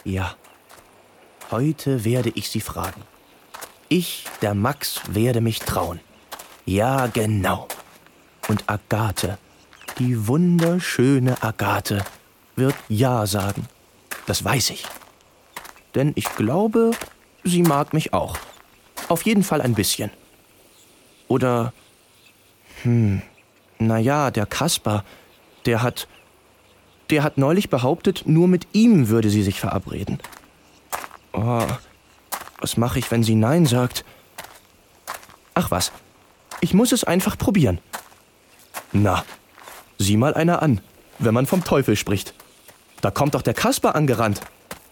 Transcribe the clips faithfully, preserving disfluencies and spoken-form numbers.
Ja, heute werde ich sie fragen. Ich, der Max, werde mich trauen. Ja, genau. Und Agathe, die wunderschöne Agathe, wird Ja sagen. Das weiß ich. Denn ich glaube, sie mag mich auch. Auf jeden Fall ein bisschen. Oder, hm, naja, der Kaspar, der hat, der hat neulich behauptet, nur mit ihm würde sie sich verabreden. Oh, was mache ich, wenn sie Nein sagt? Ach was, ich muss es einfach probieren. Na, sieh mal einer an, wenn man vom Teufel spricht. Da kommt doch der Kaspar angerannt.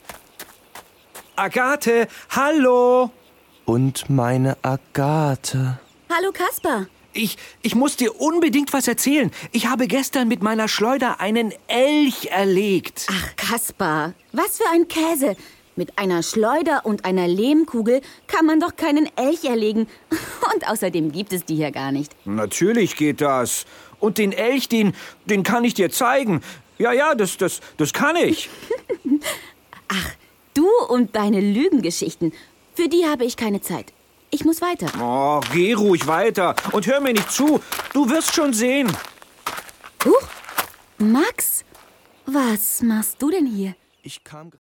Agathe, hallo! Und meine Agathe. Hallo Kaspar. Ich, ich muss dir unbedingt was erzählen. Ich habe gestern mit meiner Schleuder einen Elch erlegt. Ach, Kaspar, was für ein Käse. Mit einer Schleuder und einer Lehmkugel kann man doch keinen Elch erlegen. Und außerdem gibt es die hier gar nicht. Natürlich geht das. Und den Elch, den, den kann ich dir zeigen. Ja, ja, das, das, das kann ich. Ach, du und deine Lügengeschichten. Für die habe ich keine Zeit. Ich muss weiter. Oh, geh ruhig weiter und hör mir nicht zu. Du wirst schon sehen. Huch, Max, was machst du denn hier? Ich kam